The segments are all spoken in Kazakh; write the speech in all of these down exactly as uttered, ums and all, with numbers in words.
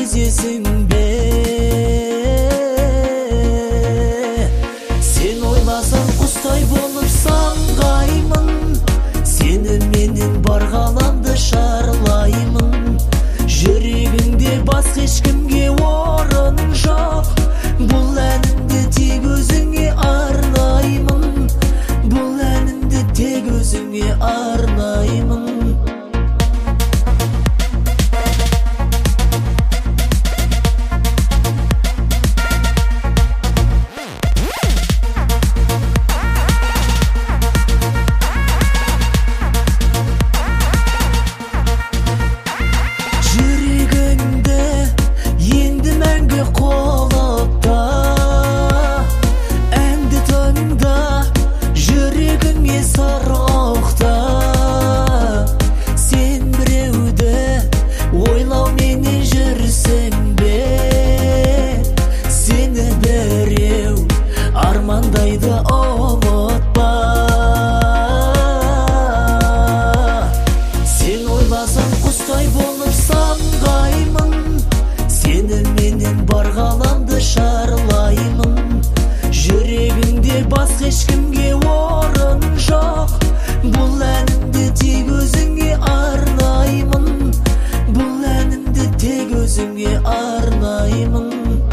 сезесің бе? Сен ойласаң құстай болып самғаймын, сені менен бар ғаламды шарлаймын. Жүрегіңде басқа ешкімге орын жоқ, бұл әнімді тек өзіңе арнаймын, бұл әнімді тек өзіңе арнаймын. Армандайды ұмытпа. Сен ойласаң құстай болып самғаймын, сені менен бар ғаламды шарлаймын. Жүрегіңде басқа ешкімге орын жоқ, бұл әнімді тек өзіңе арнаймын, бұл әнімді тек өзіңе арнаймын.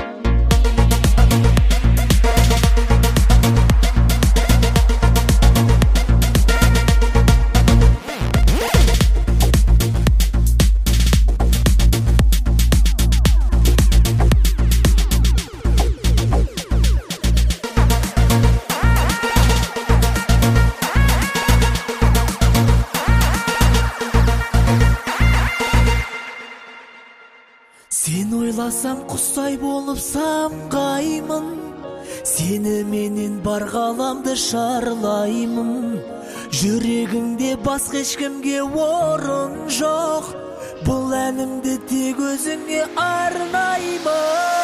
Сен ойласам құстай болып самғаймын, сені менен бар ғаламды шарлаймын. Жүрегіңде басқа ешкімге орын жоқ, бұл әнімді тек өзіңе арнаймын.